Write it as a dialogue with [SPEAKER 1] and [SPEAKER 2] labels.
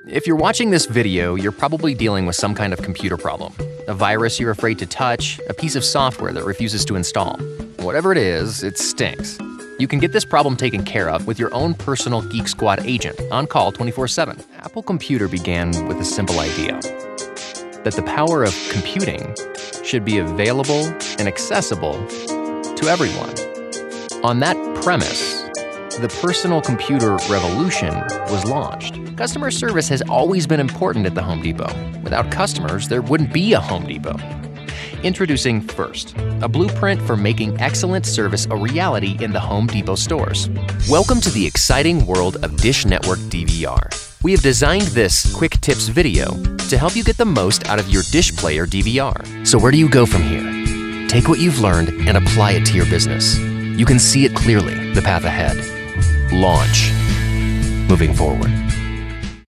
[SPEAKER 1] If you're watching this video, you're probably dealing with some kind of computer problem. A virus you're afraid to touch, a piece of software that refuses to install. Whatever it is, it stinks. You can get this problem taken care of with your own personal Geek Squad agent, on call 24/7. Apple Computer began with a simple idea: that the power of computing should be available and accessible to everyone. On that premise, the personal computer revolution was launched. Customer service has always been important at the Home Depot. Without customers, there wouldn't be a Home Depot. Introducing First, a blueprint for making excellent service a reality in the Home Depot stores. Welcome to the exciting world of Dish Network DVR. We have designed this quick tips video to help you get the most out of your Dish Player DVR. So where do you go from here? Take what you've learned and apply it to your business. You can see it clearly, the path ahead. Launch. Moving forward.